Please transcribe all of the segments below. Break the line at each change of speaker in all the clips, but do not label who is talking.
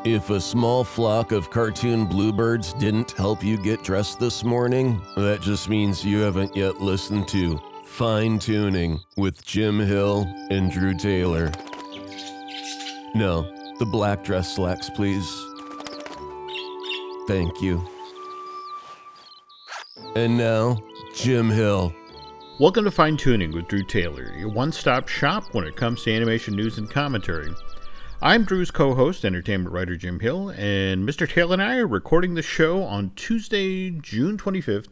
If a small flock of cartoon bluebirds didn't help you get dressed this morning, that just means you haven't yet listened to Fine Tuning with Jim Hill and Drew Taylor. No, the black dress slacks, please. Thank you. And now, Jim Hill.
Welcome to Fine Tuning with Drew Taylor, your one-stop shop when it comes to animation news and commentary. I'm Drew's co-host, entertainment writer Jim Hill, and Mr. Taylor and I are recording the show on Tuesday, June 25th,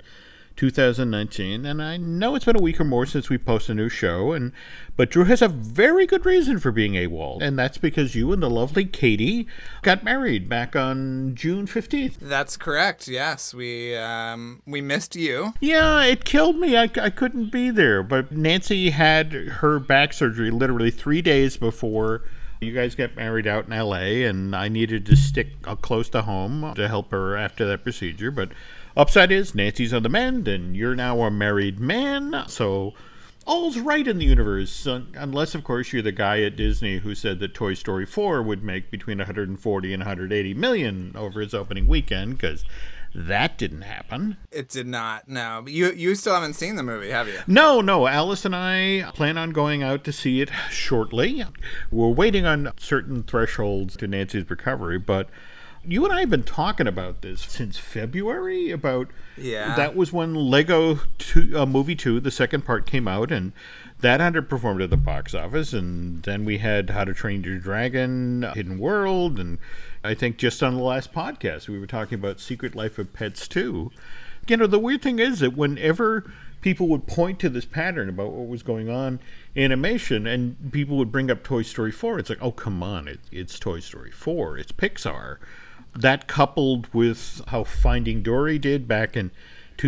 2019, and I know it's been a week or more since we posted a new show, but Drew has a very good reason for being AWOL, and that's because you and the lovely Katie got married back on June 15th.
That's correct, yes. We missed you.
Yeah, it killed me. I couldn't be there, but Nancy had her back surgery literally 3 days before you guys got married out in L.A., and I needed to stick close to home to help her after that procedure. But upside is, Nancy's on the mend, and you're now a married man, so all's right in the universe. Unless, of course, you're the guy at Disney who said that Toy Story 4 would make between 140 and 180 million over its opening weekend, because that didn't happen.
It did not, no. But you still haven't seen the movie, have you?
No. Alice and I plan on going out to see it shortly. We're waiting on certain thresholds to Nancy's recovery, but you and I have been talking about this since February, that was when Lego Movie 2, the second part, came out, and that underperformed at the box office, and then we had How to Train Your Dragon, Hidden World, and I think just on the last podcast we were talking about Secret Life of Pets 2. You know, the weird thing is that whenever people would point to this pattern about what was going on in animation, and people would bring up Toy Story 4, it's like, oh, come on, it's Toy Story 4, it's Pixar. That coupled with how Finding Dory did back in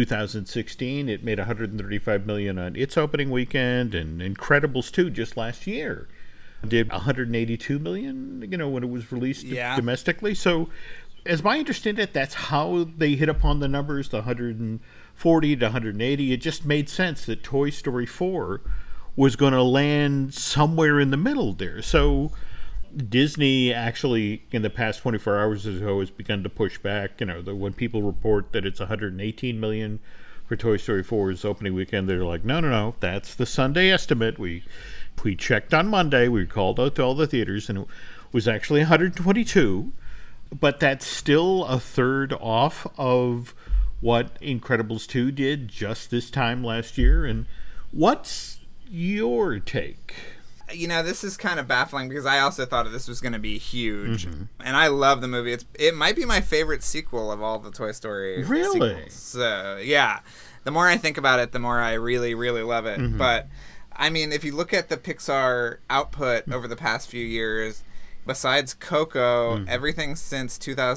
2016, it made $135 million on its opening weekend, and Incredibles 2 just last year did $182 million, when it was released domestically. So, as I understand it, that's how they hit upon the numbers, the 140 to 180. It just made sense that Toy Story 4 was going to land somewhere in the middle there. So Disney actually, in the past 24 hours or so, has begun to push back. When people report that it's $118 million for Toy Story 4's opening weekend, they're like, no, that's the Sunday estimate. We checked on Monday. We called out to all the theaters, and it was actually 122. But that's still a third off of what Incredibles 2 did just this time last year. And what's your take?
This is kind of baffling because I also thought this was going to be huge. Mm-hmm. And I love the movie. It might be my favorite sequel of all the Toy Story sequels. So, yeah. The more I think about it, the more I really, really love it. Mm-hmm. But, I mean, if you look at the Pixar output over the past few years, besides Coco, everything since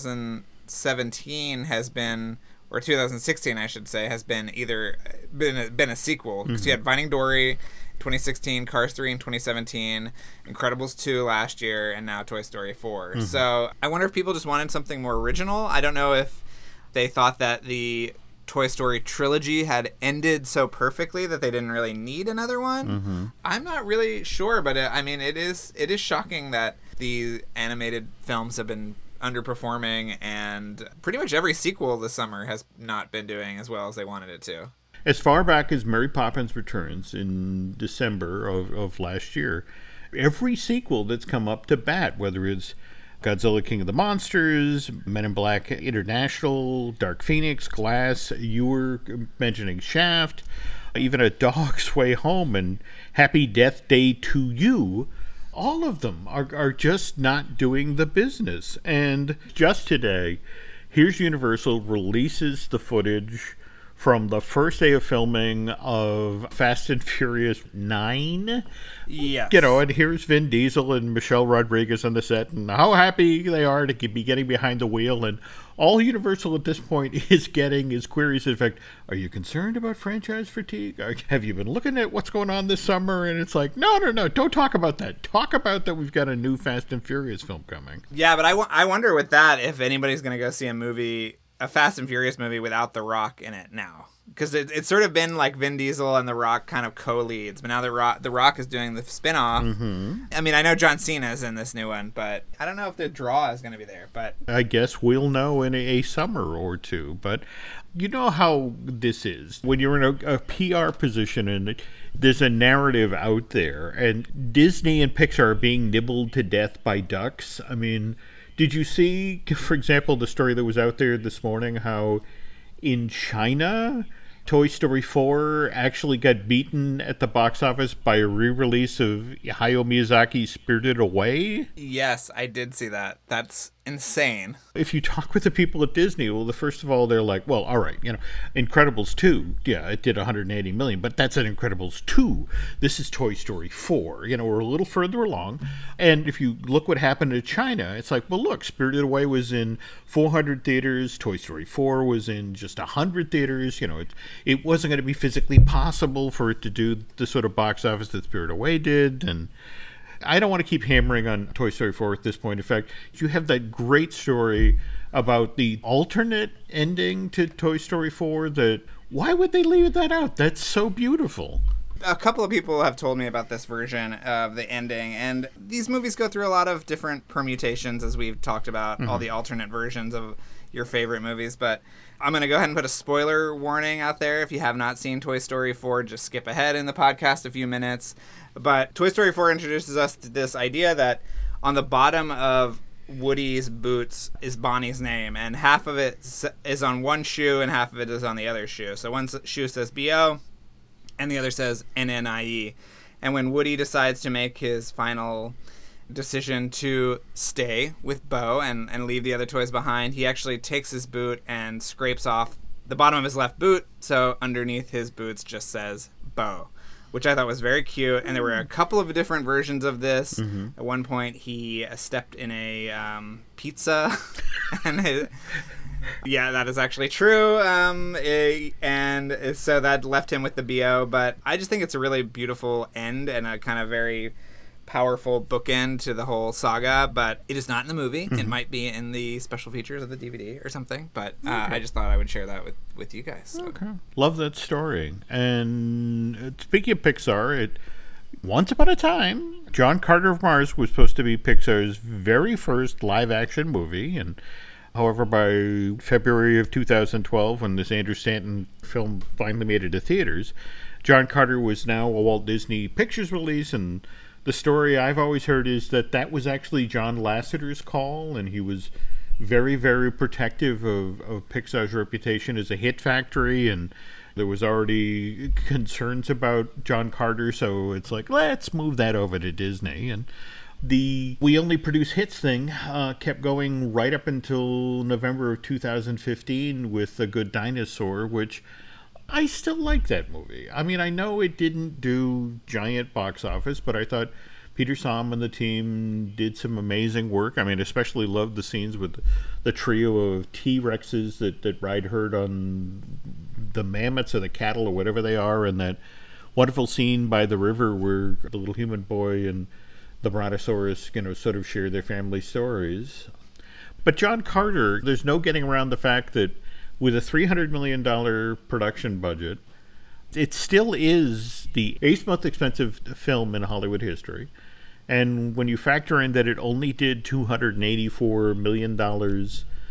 2017 has been, or 2016, I should say, has been either been a sequel. Because you had Finding Dory 2016, Cars 3 in 2017, Incredibles 2 last year, and now Toy Story 4. Mm-hmm. So I wonder if people just wanted something more original. I don't know if they thought that the Toy Story trilogy had ended so perfectly that they didn't really need another one. Mm-hmm. I'm not really sure, but it is shocking that the animated films have been underperforming, and pretty much every sequel this summer has not been doing as well as they wanted it to.
As far back as Mary Poppins Returns in December of last year, every sequel that's come up to bat, whether it's Godzilla King of the Monsters, Men in Black International, Dark Phoenix, Glass, you were mentioning Shaft, even A Dog's Way Home and Happy Death Day to You, all of them are just not doing the business. And just today, here's Universal releases the footage from the first day of filming of Fast and Furious 9.
Yes.
And here's Vin Diesel and Michelle Rodriguez on the set, and how happy they are to be getting behind the wheel. And all Universal at this point is getting is queries, in fact, are you concerned about franchise fatigue? Have you been looking at what's going on this summer? And it's like, no, don't talk about that. Talk about that we've got a new Fast and Furious film coming.
Yeah, but I wonder with that if anybody's going to go see a Fast and Furious movie without The Rock in it now. because it's sort of been like Vin Diesel and The Rock kind of co-leads, but now The Rock is doing the spin-off. I mean, I know John Cena's in this new one, but I don't know if the draw is going to be there. But
I guess we'll know in a summer or two. But you know how this is. When you're in a PR position and there's a narrative out there, and Disney and Pixar are being nibbled to death by ducks. I mean, did you see, for example, the story that was out there this morning, how in China, Toy Story 4 actually got beaten at the box office by a re-release of Hayao Miyazaki's Spirited Away?
Yes, I did see that. That's insane.
If you talk with the people at Disney, well, first of all, they're like, well, all right, Incredibles 2, yeah, it did 180 million, but that's an Incredibles 2. This is Toy Story 4. We're a little further along. And if you look what happened to China, it's like, well, look, Spirited Away was in 400 theaters. Toy Story 4 was in just 100 theaters. It wasn't going to be physically possible for it to do the sort of box office that Spirited Away did. And I don't want to keep hammering on Toy Story 4 at this point. In fact, you have that great story about the alternate ending to Toy Story 4 that, why would they leave that out? That's so beautiful.
A couple of people have told me about this version of the ending, and these movies go through a lot of different permutations, as we've talked about, all the alternate versions of your favorite movies, but I'm going to go ahead and put a spoiler warning out there. If you have not seen Toy Story 4, just skip ahead in the podcast a few minutes. But Toy Story 4 introduces us to this idea that on the bottom of Woody's boots is Bonnie's name, and half of it is on one shoe and half of it is on the other shoe. So one shoe says B-O and the other says N-N-I-E. And when Woody decides to make his final decision to stay with Bo and leave the other toys behind, he actually takes his boot and scrapes off the bottom of his left boot, so underneath his boots just says Bo, which I thought was very cute. And there were a couple of different versions of this. At one point he stepped in a pizza and yeah, that is actually true. And so that left him with the BO, but I just think it's a really beautiful end and a kind of very powerful bookend to the whole saga, but it is not in the movie. It might be in the special features of the DVD or something, but I just thought I would share that with you guys. So.
Okay. Love that story. And speaking of Pixar, once upon a time, John Carter of Mars was supposed to be Pixar's very first live-action movie, and however, by February of 2012, when this Andrew Stanton film finally made it to theaters, John Carter was now a Walt Disney Pictures release, and the story I've always heard is that was actually John Lasseter's call, and he was very, very protective of Pixar's reputation as a hit factory, and there was already concerns about John Carter, so it's like, let's move that over to Disney. And the We Only Produce Hits thing kept going right up until November of 2015 with The Good Dinosaur, which I still like that movie. I mean, I know it didn't do giant box office, but I thought Peter Somm and the team did some amazing work. I mean, especially loved the scenes with the trio of T-Rexes that ride herd on the mammoths or the cattle or whatever they are, and that wonderful scene by the river where the little human boy and the Brontosaurus, sort of share their family stories. But John Carter, there's no getting around the fact that with a $300 million production budget, it still is the 8th most expensive film in Hollywood history. And when you factor in that it only did $284 million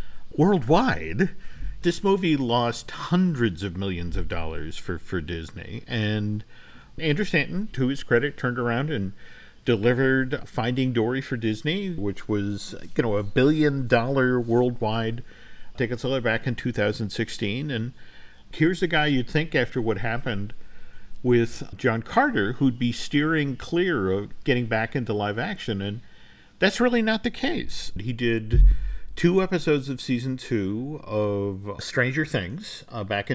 worldwide, this movie lost hundreds of millions of dollars for Disney. And Andrew Stanton, to his credit, turned around and delivered Finding Dory for Disney, which was, a $1 billion worldwide ticket seller back in 2016. And here's the guy you'd think, after what happened with John Carter, who'd be steering clear of getting back into live action, and that's really not the case. He did 2 episodes of season 2 of Stranger Things back in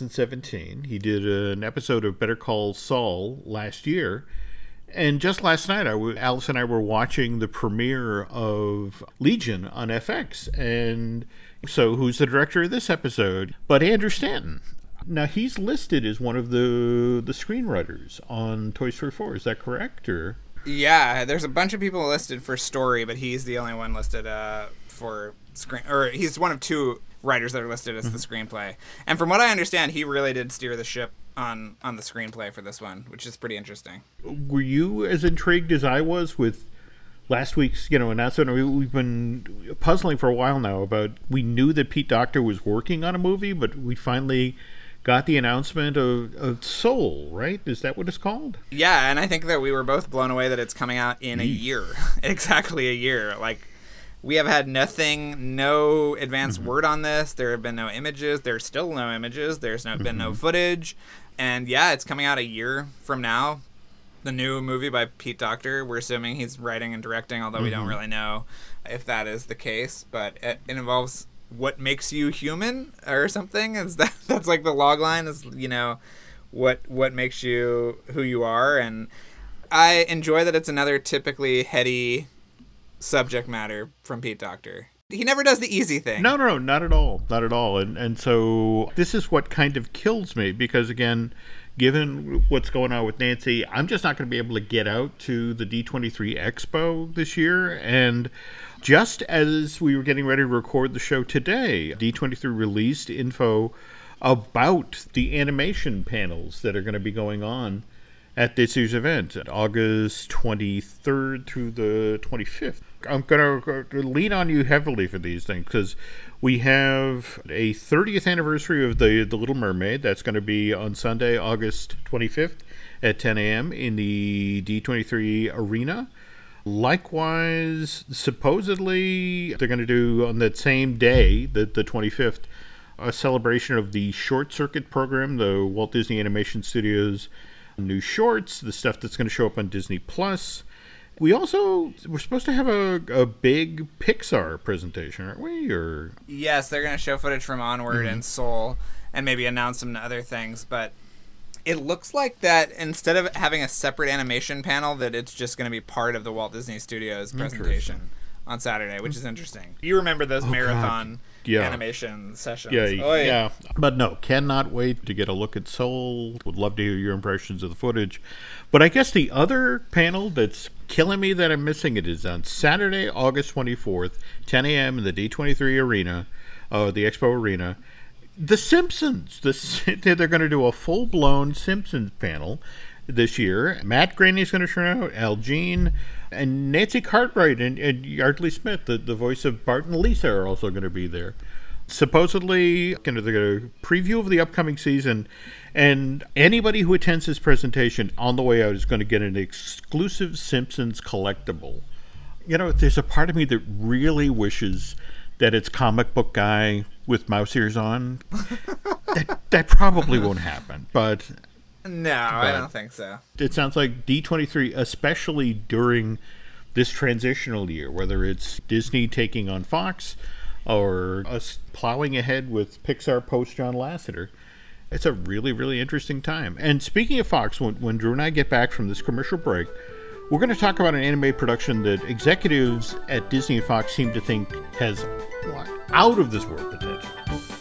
2017. He did an episode of Better Call Saul last year. And just last night, Alice and I were watching the premiere of Legion on FX. And so who's the director of this episode? But Andrew Stanton. Now, he's listed as one of the screenwriters on Toy Story 4. Is that correct? Or
yeah, there's a bunch of people listed for story, but he's the only one listed for screen. Or he's one of 2 writers that are listed as the screenplay. And from what I understand, he really did steer the ship on the screenplay for this one, which is pretty interesting.
Were you as intrigued as I was with last week's, announcement? We've been puzzling for a while now about, we knew that Pete Docter was working on a movie, but we finally got the announcement of Soul, right? Is that what it's called?
Yeah, and I think that we were both blown away that it's coming out in a year. Exactly a year. Like, we have had no advance word on this. There have been no images. There's still no images. There's been no footage. And yeah, it's coming out a year from now. The new movie by Pete Docter. We're assuming he's writing and directing, although we don't really know if that is the case. But it involves what makes you human or something. That's like the log line is, what makes you who you are. And I enjoy that it's another typically heady subject matter from Pete Docter. He never does the easy thing.
No, not at all. Not at all. And so this is what kind of kills me, because again, given what's going on with Nancy, I'm just not going to be able to get out to the D23 Expo this year. And just as we were getting ready to record the show today, D23 released info about the animation panels that are going to be going on at this year's event, August 23rd through the 25th. I'm going to lean on you heavily for these things, because we have a 30th anniversary of the Little Mermaid. That's going to be on Sunday, August 25th at 10 a.m. in the D23 Arena. Likewise, supposedly, they're going to do on that same day, the 25th, a celebration of the Short Circuit program, the Walt Disney Animation Studios new shorts, the stuff that's going to show up on Disney+. We're supposed to have a big Pixar presentation, aren't we? Or
yes, they're going to show footage from Onward and Soul and maybe announce some other things, but it looks like that instead of having a separate animation panel, that it's just going to be part of the Walt Disney Studios presentation on Saturday, which is interesting. You remember those marathon animation sessions.
Yeah. But no, cannot wait to get a look at Soul. Would love to hear your impressions of the footage. But I guess the other panel that's killing me that I'm missing it is on Saturday, August 24th, 10 a.m. in the D23 Arena, the Expo Arena. The Simpsons. They're going to do a full-blown Simpsons panel this year. Matt Groening's going to turn out, Al Jean, and Nancy Cartwright and Yardley Smith, the voice of Bart and Lisa, are also going to be there. Supposedly, they're going to preview of the upcoming season, and anybody who attends this presentation on the way out is going to get an exclusive Simpsons collectible. There's a part of me that really wishes that it's comic book guy with mouse ears on. that probably won't happen, but
I don't think so.
It sounds like D23, especially during this transitional year, whether it's Disney taking on Fox or us plowing ahead with Pixar post John Lasseter, it's a really, really interesting time. And speaking of Fox, when Drew and I get back from this commercial break, we're going to talk about an anime production that executives at Disney and Fox seem to think has out of this world potential.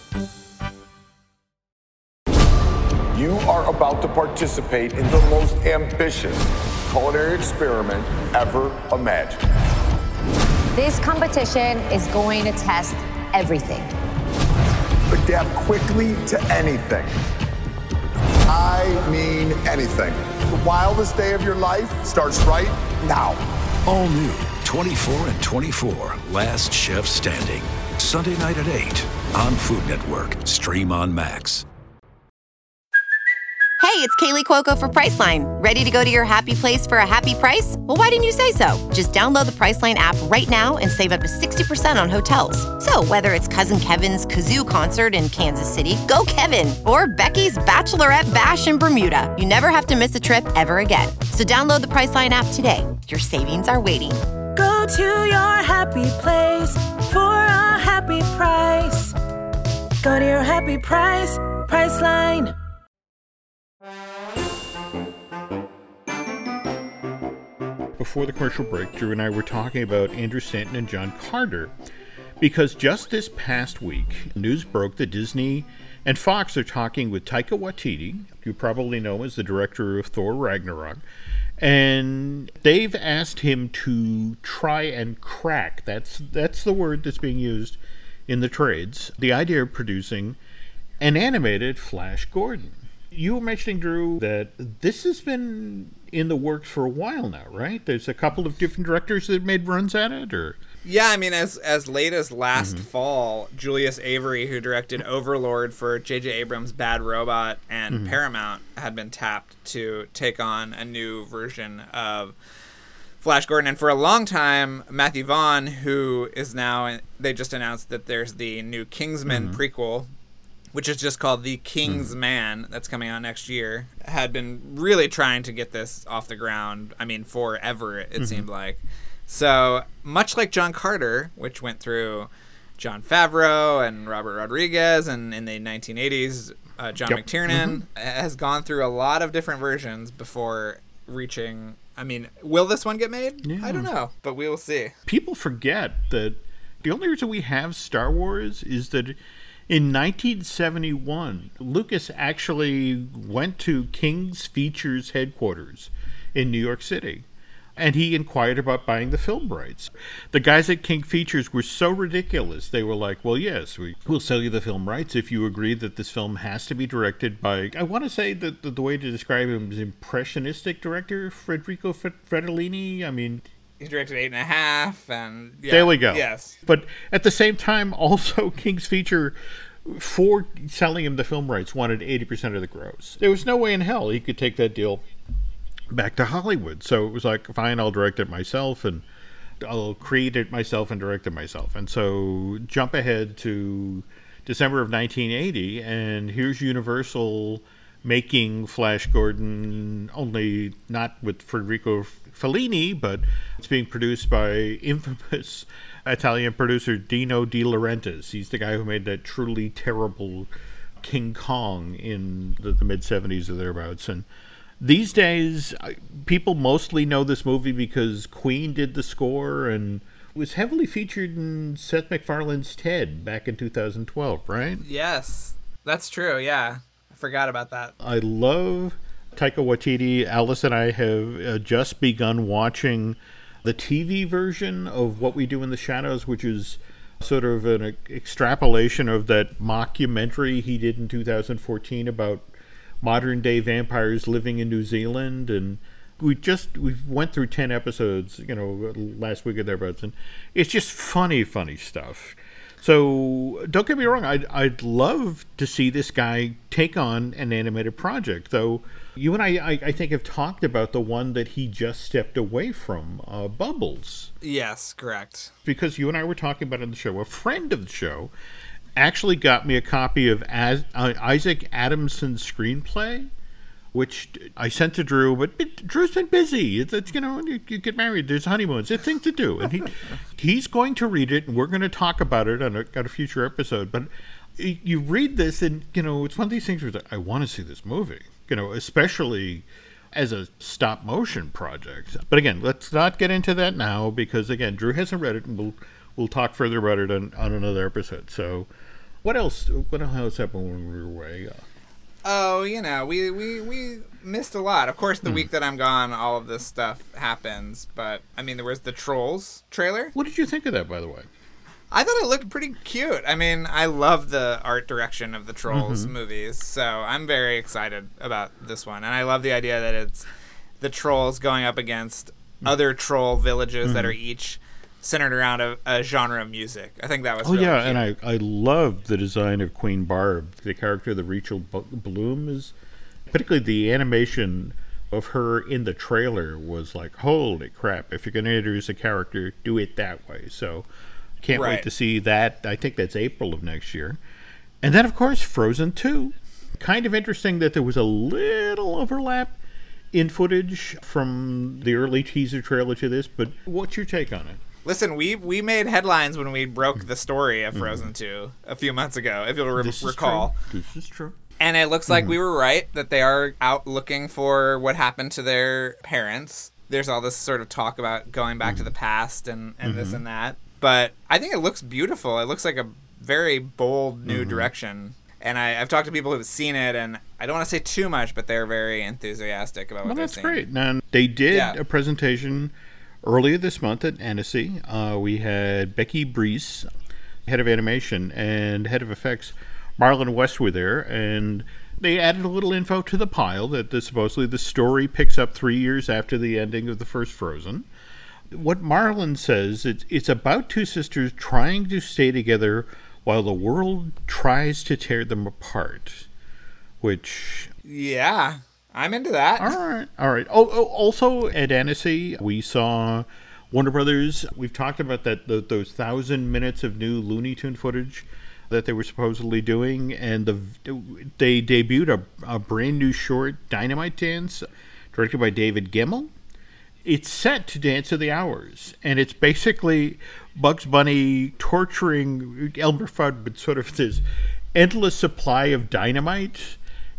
You are about to participate in the most ambitious culinary experiment ever imagined.
This competition is going to test everything.
Adapt quickly to anything. I mean anything. The wildest day of your life starts right now.
All new 24 and 24, Last Chef Standing. Sunday night at 8 on Food Network. Stream on Max.
Hey, it's Kaylee Cuoco for Priceline. Ready to go to your happy place for a happy price? Well, why didn't you say so? Just download the Priceline app right now and save up to 60% on hotels. So whether it's Cousin Kevin's Kazoo Concert in Kansas City, go Kevin, or Becky's Bachelorette Bash in Bermuda, you never have to miss a trip ever again. So download the Priceline app today. Your savings are waiting.
Go to your happy place for a happy price. Go to your happy price, Priceline.
Before the commercial break, Drew and I were talking about Andrew Stanton and John Carter, because just this past week, news broke that Disney and Fox are talking with Taika Waititi, you probably know as the director of Thor Ragnarok, and they've asked him to try and crack, that's the word that's being used in the trades the idea of producing an animated Flash Gordon. You were mentioning, Drew, that this has been in the works for a while now, right? There's a couple of different directors that made runs at it, or...
Yeah, I mean, as late as last fall, Julius Avery, who directed Overlord for J.J. Abrams' Bad Robot and Paramount, had been tapped to take on a new version of Flash Gordon. And for a long time, Matthew Vaughn, who is now... They just announced that there's the new Kingsman prequel, which is just called The King's Man, that's coming out next year, had been really trying to get this off the ground, I mean, forever, it seemed like. So, much like John Carter, which went through Jon Favreau and Robert Rodriguez, and in the 1980s, John McTiernan, has gone through a lot of different versions before reaching... I mean, will this one get made? Yeah. I don't know, but we will see.
People forget that the only reason we have Star Wars is that... In 1971, Lucas actually went to King's Features headquarters in New York City, and he inquired about buying the film rights. The guys at King Features were so ridiculous. They were like, well, yes, we'll sell you the film rights if you agree that this film has to be directed by, I want to say that the way to describe him is impressionistic director, Federico Fredellini. I mean...
He directed 8.5, and... Yeah,
there we go.
Yes.
But at the same time, also, King's Feature, for selling him the film rights, wanted 80% of the gross. There was no way in hell he could take that deal back to Hollywood. So it was like, fine, I'll direct it myself, and I'll create it myself and direct it myself. And so jump ahead to December of 1980, and here's Universal making Flash Gordon, only not with Federico Fellini, but it's being produced by infamous Italian producer Dino De Laurentiis. He's the guy who made that truly terrible King Kong in the mid-70s or thereabouts. And these days, people mostly know this movie because Queen did the score and was heavily featured in Seth MacFarlane's Ted back in 2012, right?
Yes, that's true, yeah. Forgot about that.
I love Taika Waititi. Alice and I have just begun watching the TV version of What We Do in the Shadows, which is sort of an extrapolation of that mockumentary he did in 2014 about modern day vampires living in New Zealand. And we went through 10 episodes, last week or thereabouts, and it's just funny stuff. So don't get me wrong, I'd love to see this guy take on an animated project, though you and I think have talked about the one that he just stepped away from, Bubbles.
Yes, correct.
Because you and I were talking about it on the show. A friend of the show actually got me a copy of Isaac Adamson's screenplay, which I sent to Drew, but Drew's been busy. It's you get married, there's honeymoons, there's things to do. And he's going to read it, and we're going to talk about it on a future episode. But you read this, and, it's one of these things where I want to see this movie, especially as a stop-motion project. But again, let's not get into that now, because, again, Drew hasn't read it, and we'll talk further about it on another episode. So what else happened when we were away?
Oh, we missed a lot. Of course, the week that I'm gone, all of this stuff happens. But, I mean, there was the Trolls trailer.
What did you think of that, by the way?
I thought it looked pretty cute. I mean, I love the art direction of the Trolls movies. So I'm very excited about this one. And I love the idea that it's the Trolls going up against other troll villages that are each centered around a genre of music. I think that was really cute.
And I love the design of Queen Barb. The character that Rachel Bloom is, particularly the animation of her in the trailer was like, holy crap, if you're going to introduce a character, do it that way. So can't wait to see that. I think that's April of next year. And then, of course, Frozen 2. Kind of interesting that there was a little overlap in footage from the early teaser trailer to this, but what's your take on it?
Listen, we made headlines when we broke the story of Frozen 2 a few months ago, if you'll recall.
This is true.
And it looks like we were right, that they are out looking for what happened to their parents. There's all this sort of talk about going back to the past and this and that. But I think it looks beautiful. It looks like a very bold new direction. And I've talked to people who've seen it, and I don't want to say too much, but they're very enthusiastic about what they're seeing.
Well, that's great. Now, they did a presentation earlier this month at Annecy. We had Becky Breese, head of animation and head of effects, Marlon West, were there, and they added a little info to the pile that supposedly the story picks up 3 years after the ending of the first Frozen. What Marlon says, it's about two sisters trying to stay together while the world tries to tear them apart, which...
Yeah, I'm into that.
All right. Oh, also at Annecy, we saw Warner Brothers. We've talked about those 1,000 minutes of new Looney Tune footage that they were supposedly doing, and they debuted a brand new short, Dynamite Dance, directed by David Gemmell. It's set to Dance of the Hours, and it's basically Bugs Bunny torturing Elmer Fudd with sort of this endless supply of dynamite.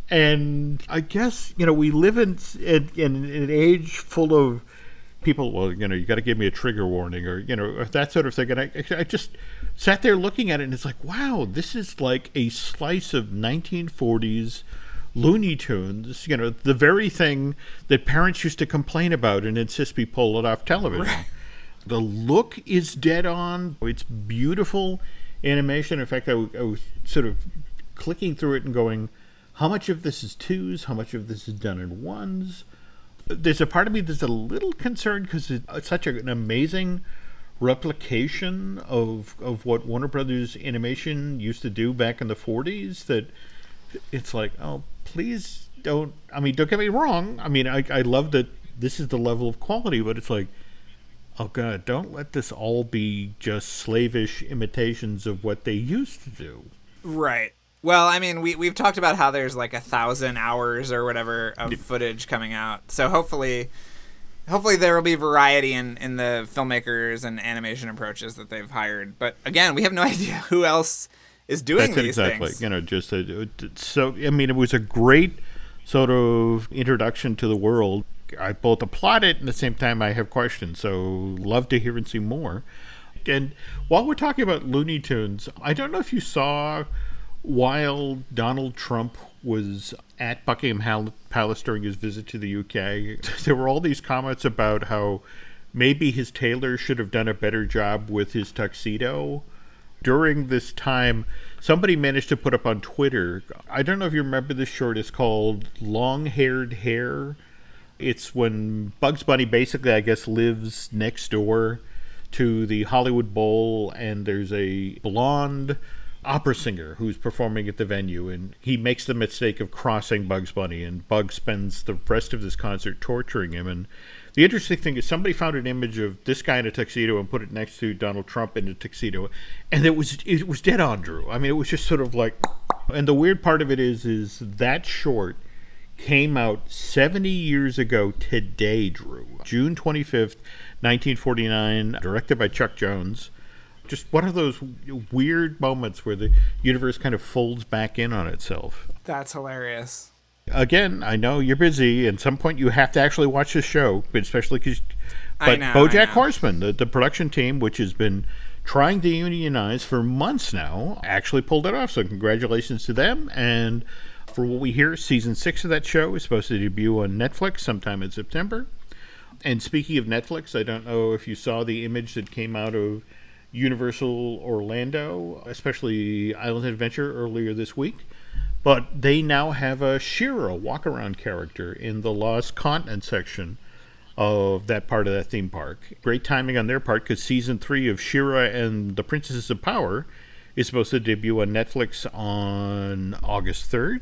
And I guess, we live in an age full of people, well, you got to give me a trigger warning or, that sort of thing. And I just sat there looking at it, and it's like, wow, this is like a slice of 1940s Looney Tunes, the very thing that parents used to complain about and insist we pull it off television. Right. The look is dead on. It's beautiful animation. In fact, I was sort of clicking through it and going, how much of this is twos? How much of this is done in ones? There's a part of me that's a little concerned because it's such an amazing replication of what Warner Brothers Animation used to do back in the 40s that it's like, oh, please don't get me wrong. I love that this is the level of quality, but it's like, oh God, don't let this all be just slavish imitations of what they used to do.
Right. Well, we've talked about how there's like 1,000 hours or whatever of footage coming out. So hopefully there will be variety in the filmmakers and animation approaches that they've hired. But again, we have no idea who else is doing these things.
It was a great sort of introduction to the world. I both applaud it and at the same time I have questions. So love to hear and see more. And while we're talking about Looney Tunes, I don't know if you saw, while Donald Trump was at Buckingham Palace during his visit to the UK, there were all these comments about how maybe his tailor should have done a better job with his tuxedo. During this time, somebody managed to put up on Twitter, I don't know if you remember this short, it's called Long-Haired Hair. It's when Bugs Bunny basically, I guess, lives next door to the Hollywood Bowl, and there's a blonde opera singer who's performing at the venue, and he makes the mistake of crossing Bugs Bunny, and Bugs spends the rest of this concert torturing him. And the interesting thing is somebody found an image of this guy in a tuxedo and put it next to Donald Trump in a tuxedo, and it was dead on, Drew. It was just sort of like, and the weird part of it is that short came out 70 years ago today, Drew. June 25th, 1949, directed by Chuck Jones. Just one of those weird moments where the universe kind of folds back in on itself.
That's hilarious.
Again, I know you're busy. At some point, you have to actually watch this show, but especially because. But BoJack Horseman, the production team, which has been trying to unionize for months now, actually pulled it off. So congratulations to them. And for what we hear, season 6 of that show is supposed to debut on Netflix sometime in September. And speaking of Netflix, I don't know if you saw the image that came out of Universal Orlando, especially Island Adventure, earlier this week. But they now have a She-Ra walk-around character in the Lost Continent section of that part of that theme park. Great timing on their part, because season 3 of She-Ra and the Princesses of Power is supposed to debut on Netflix on August 3rd.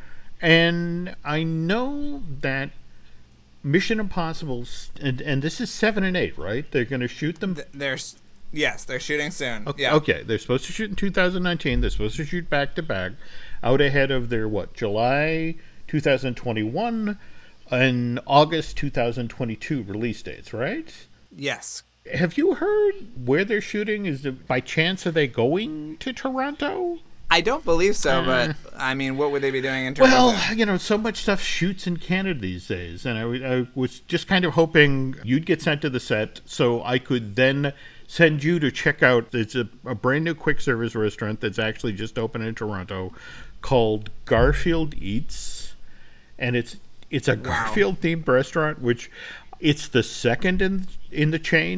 And I know that Mission Impossible, and this is 7 and 8, right? They're going to shoot them?
Yes, they're shooting soon.
Okay,
yeah.
Okay, they're supposed to shoot in 2019. They're supposed to shoot back-to-back, out ahead of their, July 2021 and August 2022 release dates, right?
Yes.
Have you heard where they're shooting? By chance, are they going to Toronto?
I don't believe so, but, what would they be doing in Toronto?
Well, so much stuff shoots in Canada these days, and I was just kind of hoping you'd get sent to the set so I could then send you to check out. It's a brand new quick service restaurant that's actually just opened in Toronto called Garfield Eats, and it's a Garfield themed restaurant, which it's the second in the chain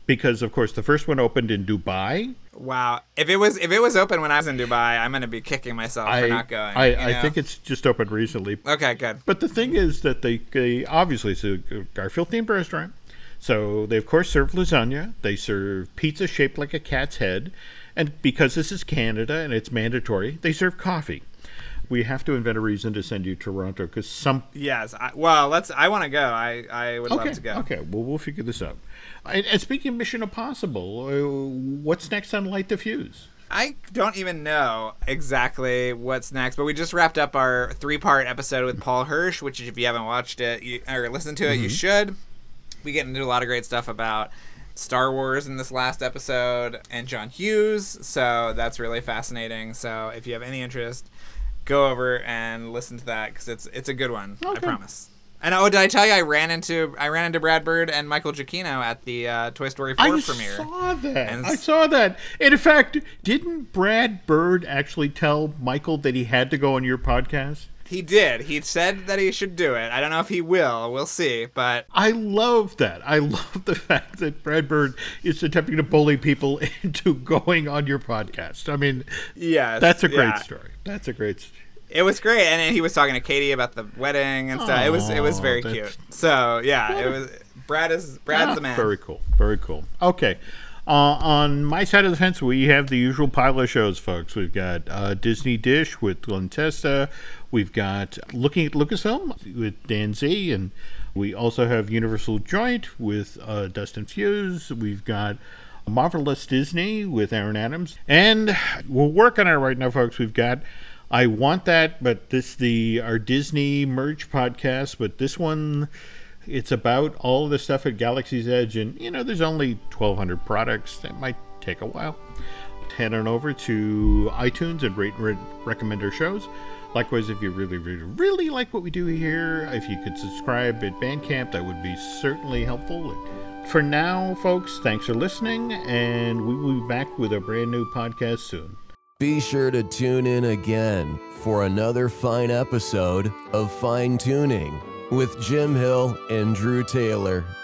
because, of course, the first one opened in Dubai.
Wow. If it was open when I was in Dubai, I'm going to be kicking myself for not going.
I think it's just opened recently.
Okay, good.
But the thing is that they obviously, it's a Garfield-themed restaurant. So they, of course, serve lasagna. They serve pizza shaped like a cat's head. And because this is Canada and it's mandatory, they serve coffee. We have to invent a reason to send you to Toronto because some...
Yes. I want to go. I would love to go.
Okay. Well, we'll figure this out. And speaking of Mission Impossible, what's next on Light the Fuse?
I don't even know exactly what's next, but we just wrapped up our 3-part episode with Paul Hirsch, which if you haven't watched it or listened to it, you should. We get into a lot of great stuff about Star Wars in this last episode and John Hughes, so that's really fascinating. So if you have any interest, go over and listen to that because it's a good one. Okay. I promise. And did I tell you I ran into Brad Bird and Michael Giacchino at the Toy Story 4 premiere?
I saw that. And in fact, didn't Brad Bird actually tell Michael that he had to go on your podcast?
He did. He said that he should do it. I don't know if he will. We'll see. But
I love that. I love the fact that Brad Bird is attempting to bully people into going on your podcast. I mean,
yes,
that's a great story. That's a great story.
It was great, and he was talking to Katie about the wedding and stuff. It was very cute. So yeah, it was. Brad's the man.
Very cool. Very cool. Okay. On my side of the fence, we have the usual pile of shows, folks. We've got Disney Dish with Glenn Testa. We've got Looking at Lucasfilm with Dan Z. And we also have Universal Joint with Dustin Fuse. We've got Marvelous Disney with Aaron Adams. And we're working on it right now, folks. We've got I Want That, but our Disney merge podcast. But this one... It's about all of the stuff at Galaxy's Edge, and, there's only 1,200 products. That might take a while. Head on over to iTunes and rate and recommend our shows. Likewise, if you really, really, really like what we do here, if you could subscribe at Bandcamp, that would be certainly helpful. For now, folks, thanks for listening, and we will be back with a brand new podcast soon.
Be sure to tune in again for another fine episode of Fine Tuning with Jim Hill and Drew Taylor.